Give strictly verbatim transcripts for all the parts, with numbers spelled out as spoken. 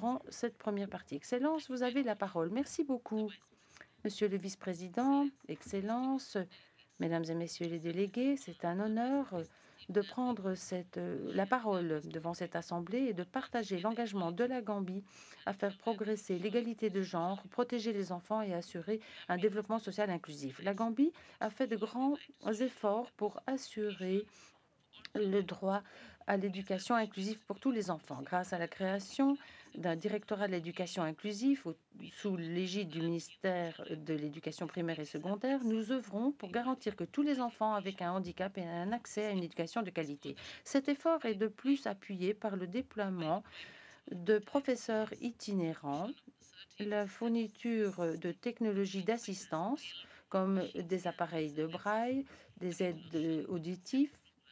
durant cette première partie. Excellence, vous avez la parole. Merci beaucoup, Monsieur le vice-président, Excellence, Mesdames et Messieurs les délégués. C'est un honneur euh, de prendre cette, euh, la parole devant cette Assemblée et de partager l'engagement de la Gambie à faire progresser l'égalité de genre, protéger les enfants et assurer un développement social inclusif. La Gambie a fait de grands efforts pour assurer le droit à l'éducation inclusive pour tous les enfants, grâce à la création d'un directorat de l'éducation inclusive au- sous l'égide du ministère de l'Éducation primaire et secondaire. Nous œuvrons pour garantir que tous les enfants avec un handicap aient un accès à une éducation de qualité. Cet effort est de plus appuyé par le déploiement de professeurs itinérants, la fourniture de technologies d'assistance comme des appareils de braille, des aides euh, auditives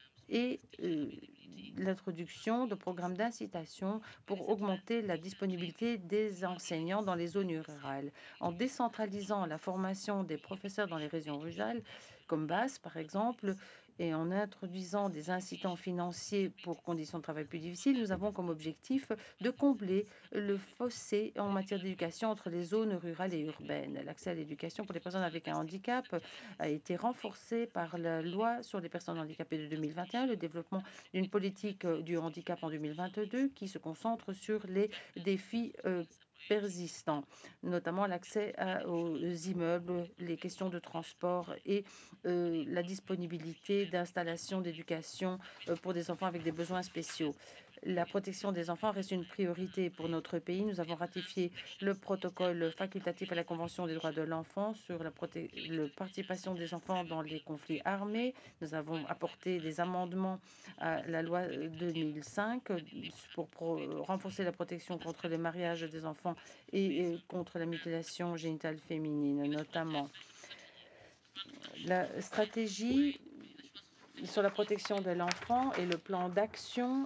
et euh, l'introduction de programmes d'incitation pour augmenter la disponibilité des enseignants dans les zones rurales. En décentralisant la formation des professeurs dans les régions rurales, comme Basse par exemple, et en introduisant des incitants financiers pour conditions de travail plus difficiles, nous avons comme objectif de combler le fossé en matière d'éducation entre les zones rurales et urbaines. L'accès à l'éducation pour les personnes avec un handicap a été renforcé par la loi sur les personnes handicapées de deux mille vingt et un, le développement d'une politique euh, du handicap en deux mille vingt-deux qui se concentre sur les défis euh, persistants, notamment l'accès à- aux immeubles, les questions de transport et euh, la disponibilité d'installations d'éducation euh, pour des enfants avec des besoins spéciaux. La protection des enfants reste une priorité pour notre pays. Nous avons ratifié le protocole facultatif à la Convention des droits de l'enfant sur la, proté- la participation des enfants dans les conflits armés. Nous avons apporté des amendements à la loi deux mille cinq pour pro- renforcer la protection contre le mariage des enfants et euh, contre la mutilation génitale féminine, notamment. La stratégie sur la protection de l'enfant et le plan d'action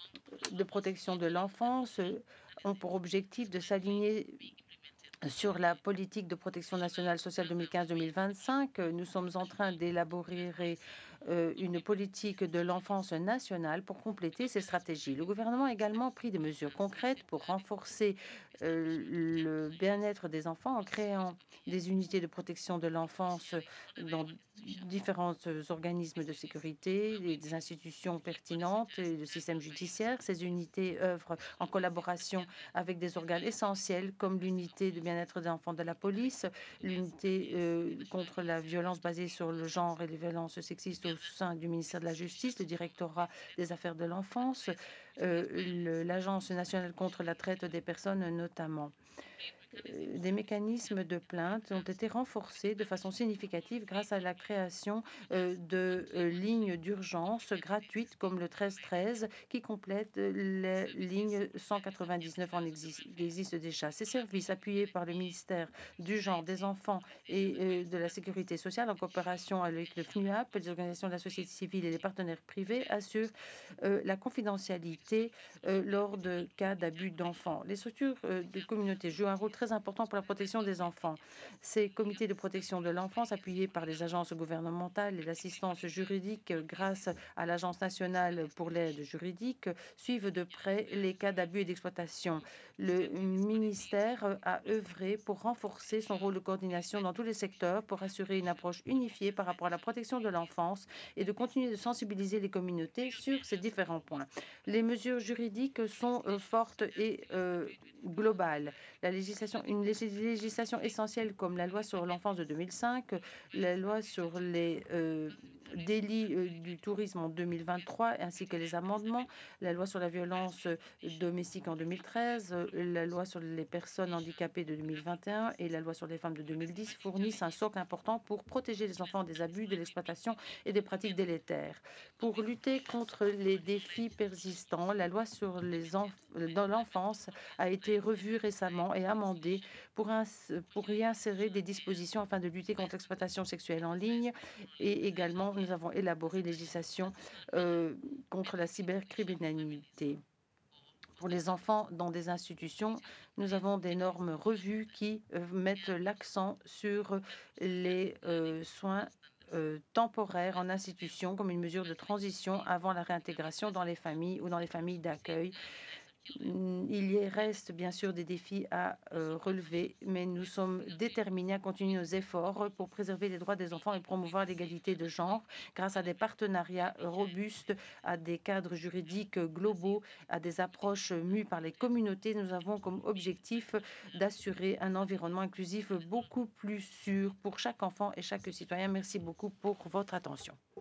de protection de l'enfance ont pour objectif de s'aligner sur la politique de protection nationale sociale deux mille quinze-deux mille vingt-cinq. Nous sommes en train d'élaborer euh, une politique de l'enfance nationale pour compléter ces stratégies. Le gouvernement a également pris des mesures concrètes pour renforcer euh, le bien-être des enfants en créant des unités de protection de l'enfance dans différents organismes de sécurité, et des institutions pertinentes et le système judiciaire. Ces unités œuvrent en collaboration avec des organes essentiels comme l'unité de bien-être des enfants de la police, l'unité euh, contre la violence basée sur le genre et les violences sexistes au sein du ministère de la Justice, le directorat des affaires de l'enfance, euh, le- l'Agence nationale contre la traite des personnes notamment. Euh, Des mécanismes de plainte ont été renforcés de façon significative grâce à la création euh, de euh, lignes d'urgence gratuites comme le treize treize qui complète les lignes cent quatre-vingt-dix-neuf en existe, qui existent déjà. Ces services appuyés par le ministère du Genre, des Enfants et euh, de la Sécurité sociale en coopération avec le FNUAP, les organisations de la société civile et les partenaires privés assurent euh, la confidentialité euh, lors de cas d'abus d'enfants. Les structures euh, de communauté jouent un rôle très important pour la protection des enfants. Ces comités de protection de l'enfance, appuyés par les agences gouvernementales et l'assistance juridique euh, grâce à l'Agence nationale pour l'aide juridique, euh, suivent de près les cas d'abus et d'exploitation. Le ministère euh, a œuvré pour renforcer son rôle de coordination dans tous les secteurs pour assurer une approche unifiée par rapport à la protection de l'enfance et de continuer de sensibiliser les communautés sur ces différents points. Les mesures juridiques sont euh, fortes et euh, globales. La législation, une légis- législation essentielle comme la loi sur l'enfance de deux mille cinq, la loi sur les euh, délits euh, du tourisme en deux mille vingt-trois, ainsi que les amendements, la loi sur la violence euh, domestique en deux mille treize, euh, la loi sur les personnes handicapées de deux mille vingt et un et la loi sur les femmes de deux mille dix fournissent un socle important pour protéger les enfants des abus, de l'exploitation et des pratiques délétères. Pour lutter contre les défis persistants, la loi sur les enf- dans l'enfance a été revue récemment et amendée pour, ins- pour y insérer des dispositions afin de lutter contre l'exploitation sexuelle en ligne. Et également, nous avons élaboré une législation euh, contre la cybercriminalité. Pour les enfants dans des institutions, nous avons des normes revues qui euh, mettent l'accent sur les euh, soins euh, temporaires en institution comme une mesure de transition avant la réintégration dans les familles ou dans les familles d'accueil. Mmh, il y reste bien sûr des défis à, heu, relever, mais nous sommes déterminés à continuer nos efforts pour préserver les droits des enfants et promouvoir l'égalité de genre grâce à des partenariats robustes, à des cadres juridiques globaux, à des approches mues par les communautés. Nous avons comme objectif d'assurer un environnement inclusif beaucoup plus sûr pour chaque enfant et chaque citoyen. Merci beaucoup pour votre attention.